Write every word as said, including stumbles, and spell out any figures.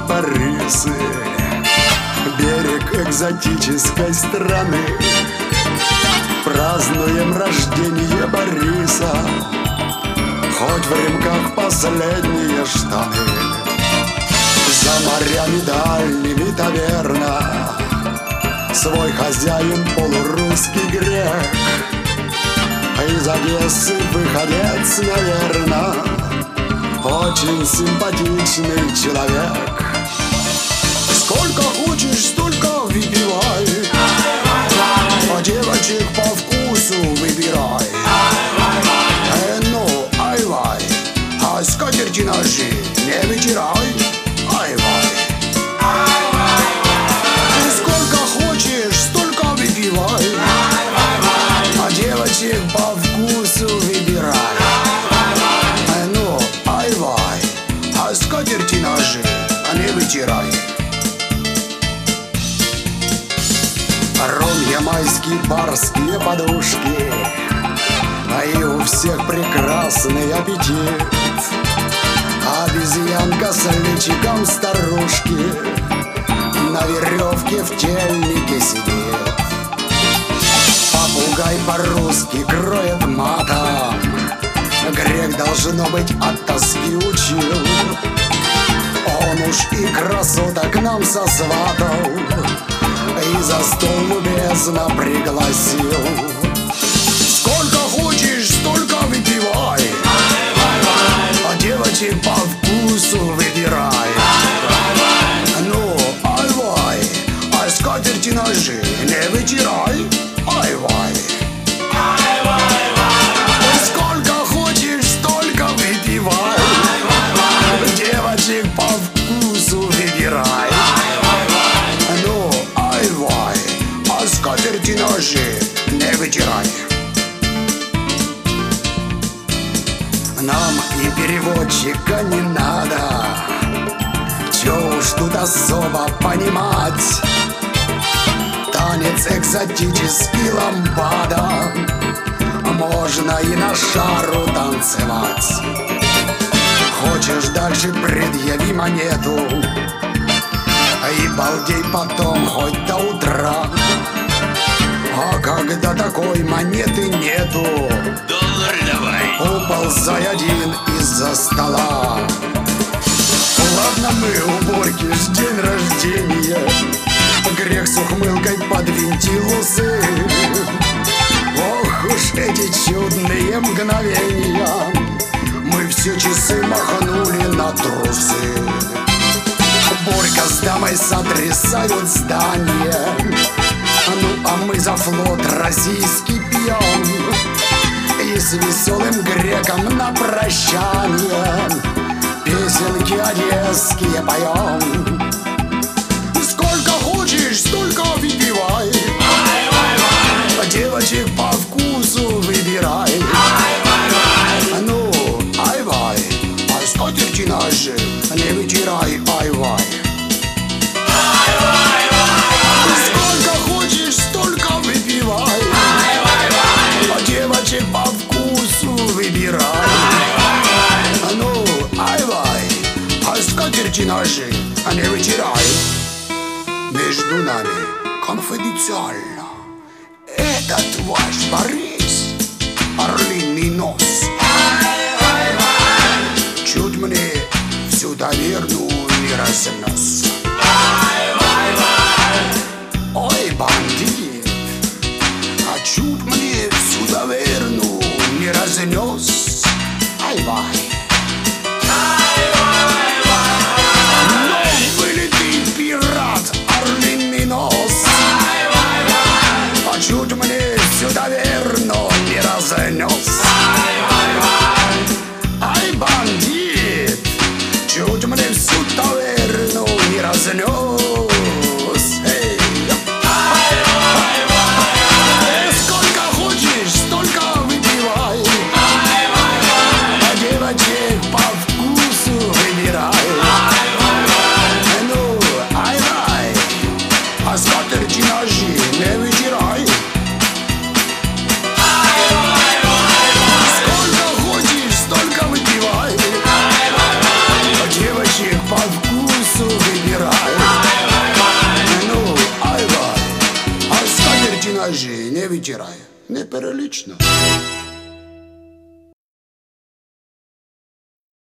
кипарисы, берег экзотической страны. Празднуем рождение Бориса, хоть в рюмках последние штаны. За морями дальними таверна, свой хозяин полурусский грек. Из Одессы выходец, наверно, очень симпатичный человек. Сколько хочешь, столько выпивай, а девочек по вкусу выбирай. Э, ну, ай-вай, а скатерти ножи не вытирай. Ай-вай. Сколько хочешь, столько выпивай, а девочек по вкусу выбирай. Э, ну, ай-вай, а скатерти ножи не вытирай. Ром, ямайский, барские подушки, а и у всех прекрасный аппетит. Обезьянка с личиком старушки на веревке в тельнике сидит. Попугай по-русски кроет матом, грек, должно быть, от тоски учил. Он уж и красоток нам сосватал и за стол любезно пригласил. Сколько хочешь, столько выпивай, а девочек по вкусу выбирай. Ну, ай-вай, а скатерти ножи не вытирай. Ай-вай. Сколько хочешь, столько выпивай, девочек по вкусу выбирай. Ну, ай-вай, а скатерти ножи не вытирай. Нам и переводчика не надо, чё уж тут особо понимать. Танец экзотический ламбада, можно и на шару танцевать. Хочешь дальше, предъяви монету и балдей потом хоть до утра. А когда такой монеты нету, доллар давай, уползай один из-за стола. Ладно, мы уборки, ж день рождения, грех с ухмылкой подвинтил усы. Ох уж эти чудные мгновения, мы все часы махнули на трусы. Борька с дамой сотрясают здание, ну а мы за флот российский пьем и с веселым греком на прощание песенки одесские поем. Сколько хочешь, столько выпивай, а девочек по вкусу выбирай. Ну, ай-вай, а скатерти ножи не вытирай. Ай-вай. Сколько хочешь, столько выпивай, а девочек по вкусу выбирай. Ну, ай-вай, а скатерти ножи не вытирай. Между нами конфиденциально, этот ваш Борис, орлиный нос, чуть мне всю таверну не разнес. Ой, бандит, а чуть мне всю таверну не разнес. Ай-вай. Ну, были ты пират, орлиный нос, а чуть мне всю таверну не разнес. Ай, бандит, чуть мне всю таверну кажи, не витирай. Неприлично.